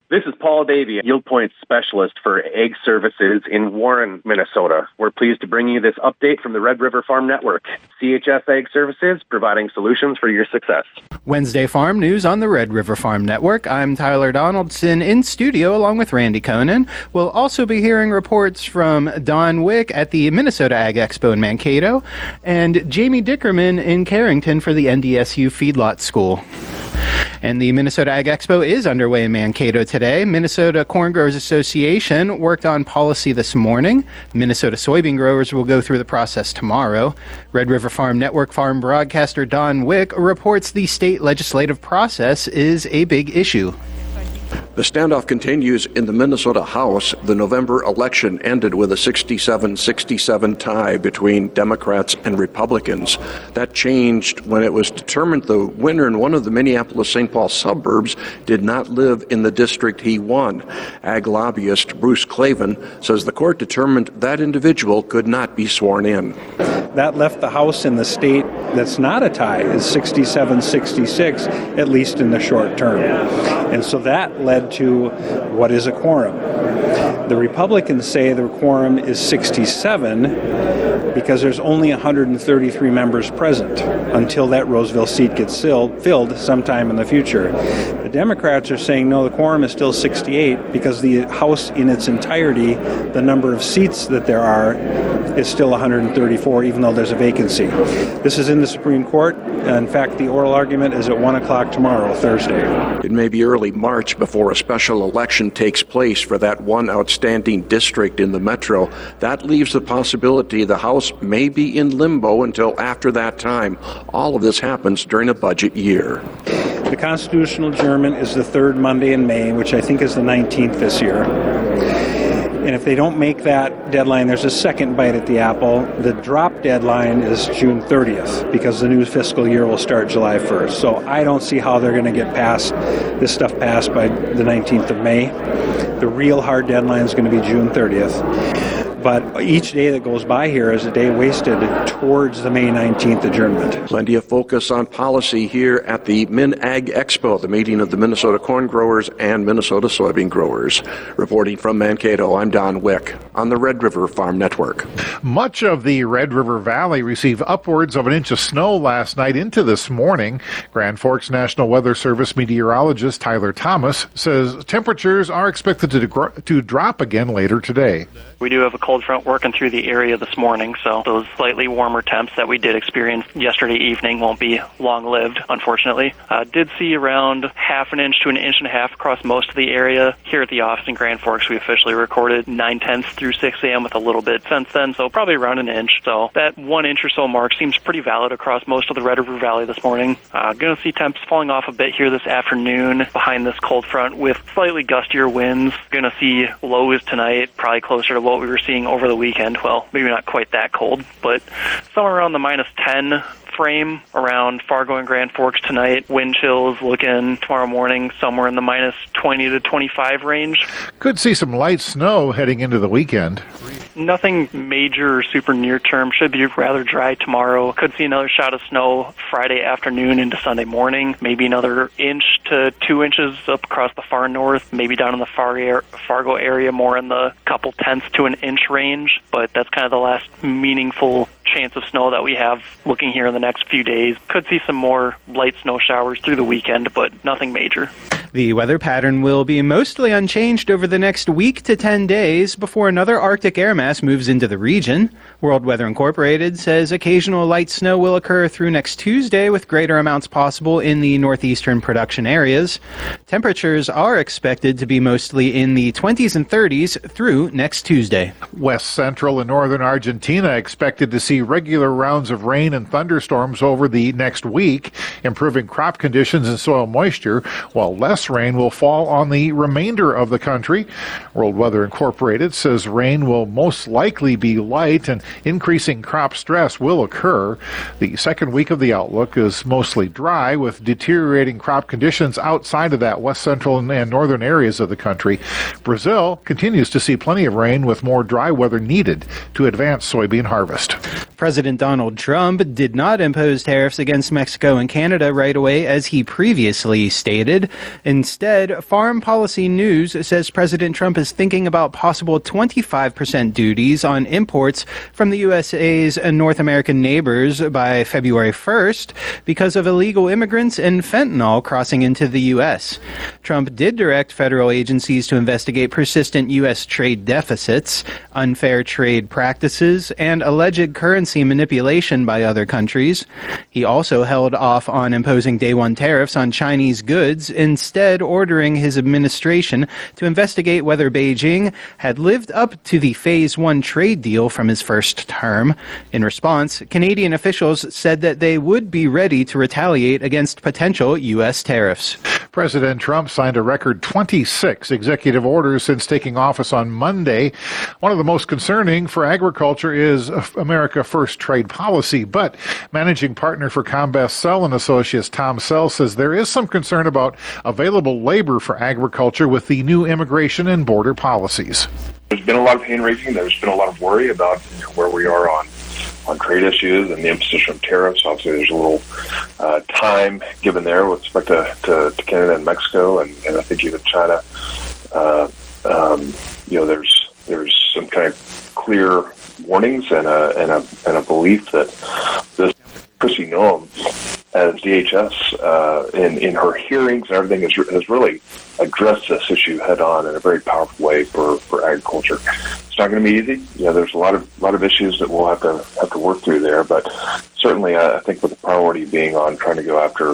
This is Paul Davey, Yield Point Specialist for Egg Services in Warren, Minnesota. We're pleased to bring you this update from the Red River Farm Network. CHS Egg Services, providing solutions for your success. Wednesday Farm News on the Red River Farm Network. I'm Tyler Donaldson in studio along with Randy Koenen. We'll also be hearing reports from Don Wick at the Minnesota Ag Expo in Mankato and Jamie Dickerman in Carrington for the NDSU Feedlot School. And the Minnesota Ag Expo is underway in Mankato today. Minnesota Corn Growers Association worked on policy this morning. Minnesota soybean growers will go through the process tomorrow. Red River Farm Network farm broadcaster Don Wick reports the state legislative process is a big issue. The standoff continues in the Minnesota House. The November election ended with a 67-67 tie between Democrats and Republicans. That changed when it was determined the winner in one of the Minneapolis-St. Paul suburbs did not live in the district he won. Ag lobbyist Bruce Clavin says the court determined that individual could not be sworn in. That left the House in the state that's not a tie is 67-66, at least in the short term. And so that led to what is a quorum. The Republicans say the quorum is 67 because there's only 133 members present until that Roseville seat gets filled sometime in the future. The Democrats are saying, no, the quorum is still 68 because the House in its entirety, the number of seats that there are, is still 134, even though there's a vacancy. This is in the Supreme Court. In fact, the oral argument is at 1 o'clock tomorrow, Thursday. It may be early March before a special election takes place for that one outstanding district in the metro. That leaves the possibility the House may be in limbo until after that time. All of this happens during a budget year. The constitutional adjournment is the third Monday in May, which I think is the 19th this year. And if they don't make that deadline, there's a second bite at the apple. The drop deadline is June 30th because the new fiscal year will start July 1st. So I don't see how they're going to get this stuff passed by the 19th of May. The real hard deadline is going to be June 30th. But each day that goes by here is a day wasted towards the May 19th adjournment. Plenty of focus on policy here at the Min Ag Expo, the meeting of the Minnesota corn growers and Minnesota soybean growers. Reporting from Mankato, I'm Don Wick on the Red River Farm Network. Much of the Red River Valley received upwards of an inch of snow last night into this morning. Grand Forks National Weather Service meteorologist Tyler Thomas says temperatures are expected to drop again later today. We do have a cold front working through the area this morning, so those slightly warmer temps that we did experience yesterday evening won't be long-lived, unfortunately. Did see around half an inch to an inch and a half across most of the area. Here at the office in Grand Forks, we officially recorded 9/10 through 6 a.m. with a little bit since then, so probably around an inch. So that 1 inch or so mark seems pretty valid across most of the Red River Valley this morning. Going to see temps falling off a bit here this afternoon behind this cold front with slightly gustier winds. Going to see lows tonight, probably closer to what we were seeing over the weekend. Well, maybe not quite that cold, but somewhere around the -10 frame around Fargo and Grand Forks tonight. Wind chills looking tomorrow morning somewhere in the -20 to 25 range. Could see some light snow heading into the weekend. Nothing major or super near term. Should be rather dry tomorrow. Could see another shot of snow Friday afternoon into Sunday morning. Maybe another inch to 2 inches up across the far north. Maybe down in the Fargo area, more in the couple tenths to an inch range. But that's kind of the last meaningful chance of snow that we have looking here in the next few days. Could see some more light snow showers through the weekend, but nothing major. The weather pattern will be mostly unchanged over the next week to 10 days before another Arctic air mass moves into the region. World Weather Incorporated says occasional light snow will occur through next Tuesday with greater amounts possible in the northeastern production areas. Temperatures are expected to be mostly in the 20s and 30s through next Tuesday. West central and northern Argentina expected to see regular rounds of rain and thunderstorms over the next week, improving crop conditions and soil moisture, while less rain will fall on the remainder of the country. World Weather Incorporated says rain will most likely be light and increasing crop stress will occur. The second week of the outlook is mostly dry with deteriorating crop conditions outside of that west central and northern areas of the country. Brazil continues to see plenty of rain with more dry weather needed to advance soybean harvest. President Donald Trump did not impose tariffs against Mexico and Canada right away as he previously stated. Instead, Farm Policy News says President Trump is thinking about possible 25% duties on imports from the USA's North American neighbors by February 1st because of illegal immigrants and fentanyl crossing into the U.S. Trump did direct federal agencies to investigate persistent U.S. trade deficits, unfair trade practices, and alleged currency manipulation by other countries. He also held off on imposing day one tariffs on Chinese goods, instead ordering his administration to investigate whether Beijing had lived up to the Phase 1 trade deal from his first term. In response, Canadian officials said that they would be ready to retaliate against potential U.S. tariffs. President Trump signed a record 26 executive orders since taking office on Monday. One of the most concerning for agriculture is America First trade policy, but managing partner for Combest Sell & Associates Tom Sell says there is some concern about available labor for agriculture with the new immigration and border policies. There's been a lot of hand-raising. There's been a lot of worry about where we are on trade issues and the imposition of tariffs. Obviously, there's a little time given there with respect to Canada and Mexico, and I think even China. There's some kind of clear warnings and a belief that this Kristi Noem, as DHS, in her hearings and everything, has really addressed this issue head on in a very powerful way for agriculture. It's not going to be easy. There's a lot of issues that we'll have to work through there, but certainly I think with the priority being on trying to go after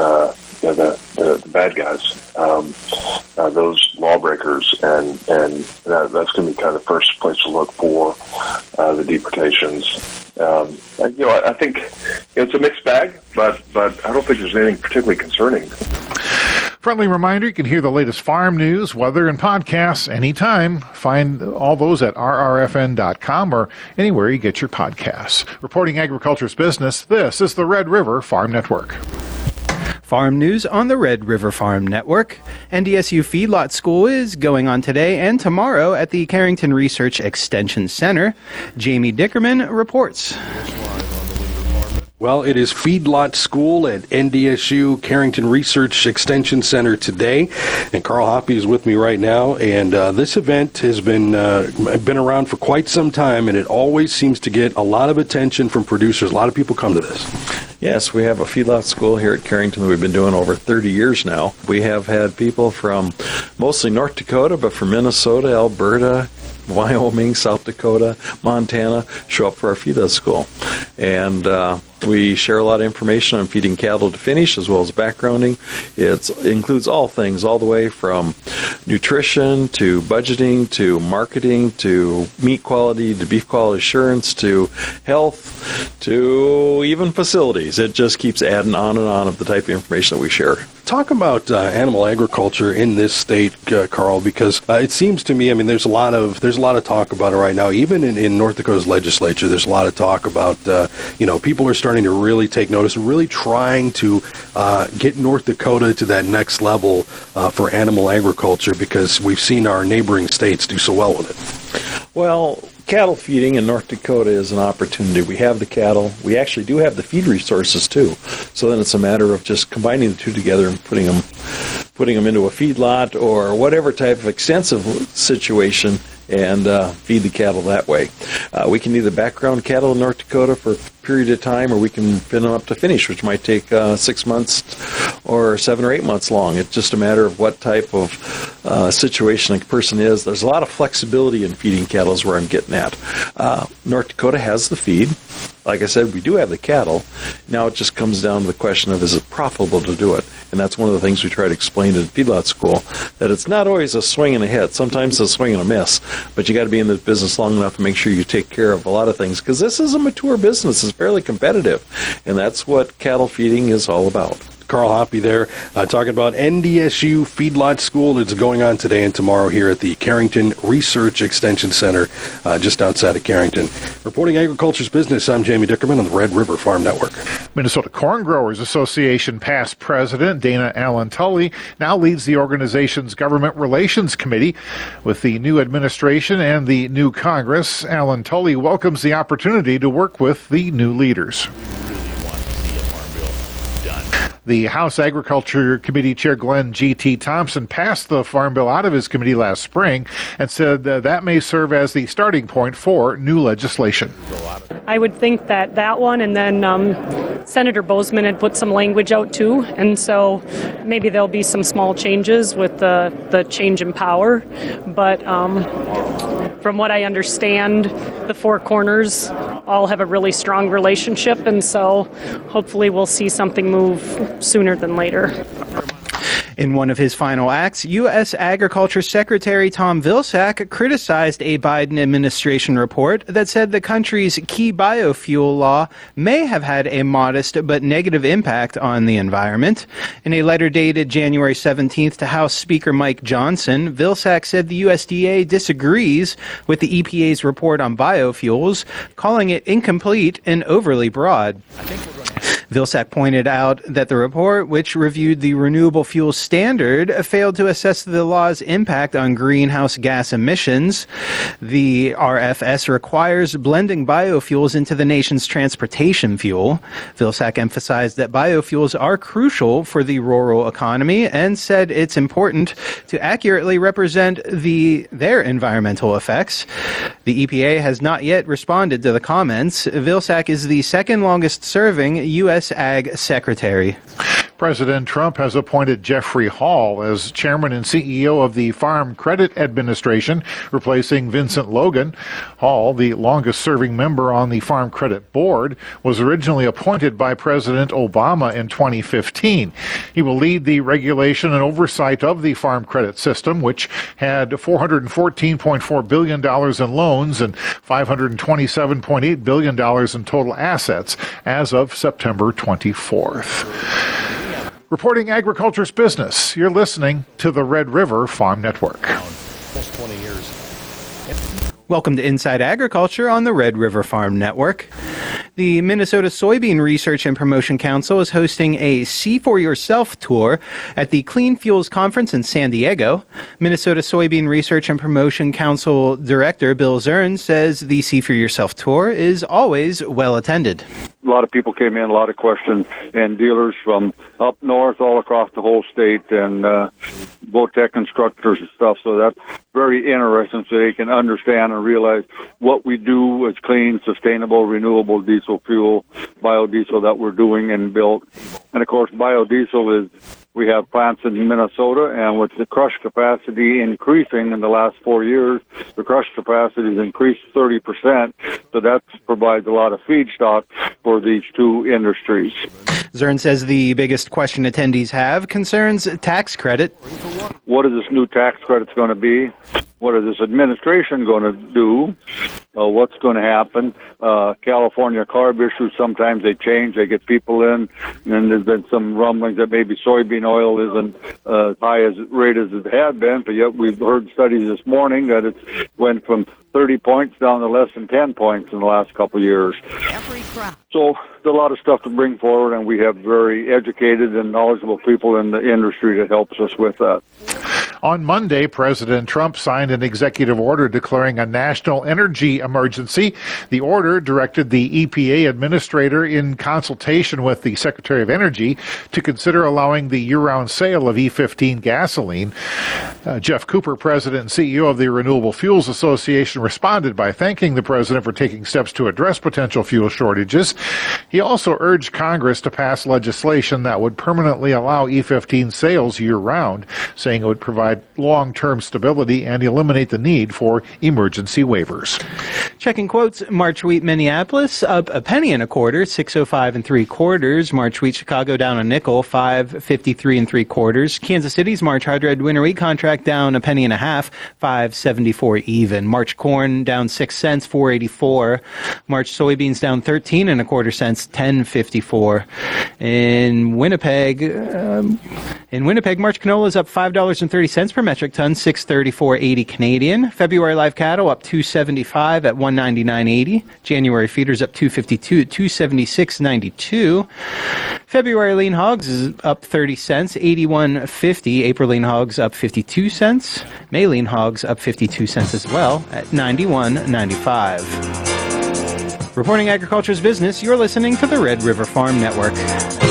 the bad guys, those lawbreakers, and that's going to be kind of the first place to look for the deportations. I think it's a mixed bag, but I don't think there's anything particularly concerning. Friendly reminder, you can hear the latest farm news, weather, and podcasts anytime. Find all those at rrfn.com or anywhere you get your podcasts. Reporting agriculture's business, this is the Red River Farm Network. Farm news on the Red River Farm Network. NDSU Feedlot School is going on today and tomorrow at the Carrington Research Extension Center. Jamie Dickerman reports. Well, it is Feedlot School at NDSU Carrington Research Extension Center today, and Carl Hoppe is with me right now. And this event has been around for quite some time, and it always seems to get a lot of attention from producers. A lot of people come to this. Yes, we have a feedlot school here at Carrington that we've been doing over 30 years now. We have had people from mostly North Dakota, but from Minnesota, Alberta, Wyoming, South Dakota, Montana show up for our feedlot school. And we share a lot of information on feeding cattle to finish, as well as backgrounding. It includes all things, all the way from nutrition to budgeting to marketing to meat quality to beef quality assurance to health to even facilities. It just keeps adding on and on of the type of information that we share. Talk about animal agriculture in this state, Carl, because it seems to me, there's a lot of talk about it right now. Even in North Dakota's legislature, there's a lot of talk about people are starting to really take notice and really trying to get North Dakota to that next level for animal agriculture, because we've seen our neighboring states do so well with it. Well, cattle feeding in North Dakota is an opportunity. We have the cattle. We actually do have the feed resources too. So then it's a matter of just combining the two together and putting them into a feedlot or whatever type of extensive situation and feed the cattle that way. We can either background cattle in North Dakota for a period of time, or we can fin them up to finish, which might take 6 months or 7 or 8 months long. It's just a matter of what type of situation a person is. There's a lot of flexibility in feeding cattle is where I'm getting at. North Dakota has the feed. Like I said, we do have the cattle. Now it just comes down to the question of, is it profitable to do it? And that's one of the things we try to explain to the feedlot school, that it's not always a swing and a hit. Sometimes it's a swing and a miss. But you got to be in this business long enough to make sure you take care of a lot of things, because this is a mature business. It's fairly competitive. And that's what cattle feeding is all about. Carl Hoppe there, talking about NDSU Feedlot School. It's going on today and tomorrow here at the Carrington Research Extension Center, just outside of Carrington. Reporting agriculture's business, I'm Jamie Dickerman on the Red River Farm Network. Minnesota Corn Growers Association past president Dana Allen Tully now leads the organization's Government Relations Committee. With the new administration and the new Congress, Allen Tully welcomes the opportunity to work with the new leaders. The House Agriculture Committee Chair Glenn G.T. Thompson passed the Farm Bill out of his committee last spring and said that may serve as the starting point for new legislation. I would think that one, and then Senator Bozeman had put some language out too, and so maybe there'll be some small changes with the change in power. But from what I understand, the Four Corners all have a really strong relationship, and so hopefully we'll see something move sooner than later. In one of his final acts, U.S. Agriculture Secretary Tom Vilsack criticized a Biden administration report that said the country's key biofuel law may have had a modest but negative impact on the environment. In a letter dated January 17th to House Speaker Mike Johnson, Vilsack said the USDA disagrees with the EPA's report on biofuels, calling it incomplete and overly broad. Vilsack pointed out that the report, which reviewed the renewable fuel standard, failed to assess the law's impact on greenhouse gas emissions. The RFS requires blending biofuels into the nation's transportation fuel. Vilsack emphasized that biofuels are crucial for the rural economy and said it's important to accurately represent their environmental effects. The EPA has not yet responded to the comments. Vilsack is the second longest serving U.S. Ag Secretary. President Trump has appointed Jeffrey Hall as chairman and CEO of the Farm Credit Administration, replacing Vincent Logan. Hall, the longest-serving member on the Farm Credit Board, was originally appointed by President Obama in 2015. He will lead the regulation and oversight of the farm credit system, which had $414.4 billion in loans and $527.8 billion in total assets as of September 24th. Reporting agriculture's business, you're listening to the Red River Farm Network. Almost 20 years. Welcome to Inside Agriculture on the Red River Farm Network. The Minnesota Soybean Research and Promotion Council is hosting a See for Yourself tour at the Clean Fuels Conference in San Diego. Minnesota Soybean Research and Promotion Council Director Bill Zern says the See for Yourself tour is always well attended. A lot of people came in, a lot of questions, and dealers from up north, all across the whole state, and Votech instructors and stuff. So that's very interesting, so they can understand and realize what we do as clean, sustainable, renewable diesel fuel, biodiesel that we're doing and built. And of course, biodiesel is, we have plants in Minnesota, and with the crush capacity increasing in the last 4 years, the crush capacity has increased 30%. So that provides a lot of feedstock for these two industries. Zern says the biggest question attendees have concerns tax credit. What is this new tax credit going to be? What is this administration going to do? What's going to happen? California CARB issues, sometimes they change, they get people in, and there's been some rumblings that maybe soybean oil isn't as high as rate as it had been, but yet we've heard studies this morning that it went from 30 points down to less than 10 points in the last couple of years. So there's a lot of stuff to bring forward, and we have very educated and knowledgeable people in the industry that helps us with that. On Monday, President Trump signed an executive order declaring a national energy emergency. The order directed the EPA administrator, in consultation with the Secretary of Energy, to consider allowing the year-round sale of E15 gasoline. Jeff Cooper, president and CEO of the Renewable Fuels Association, responded by thanking the president for taking steps to address potential fuel shortages. He also urged Congress to pass legislation that would permanently allow E15 sales year-round, saying it would provide long-term stability and eliminate the need for emergency waivers. Checking quotes, March wheat Minneapolis up a penny and a quarter, 6.05 3/4. March wheat Chicago down a nickel, 5.53 3/4. Kansas City's March hard red winter wheat contract down a penny and a half, 5.74 even. March corn down 6 cents, 4.84. March soybeans down 13 1/4 cents, 10.54. In Winnipeg, March canola is up $5.30 per metric ton, 634.80 Canadian. February live cattle up 275 at 199.80. January feeders up 252 at 276.92. February lean hogs is up 30 cents, 81.50. April lean hogs up 52 cents. May lean hogs up 52 cents as well at 91.95. Reporting agriculture's business, you're listening to the Red River Farm Network.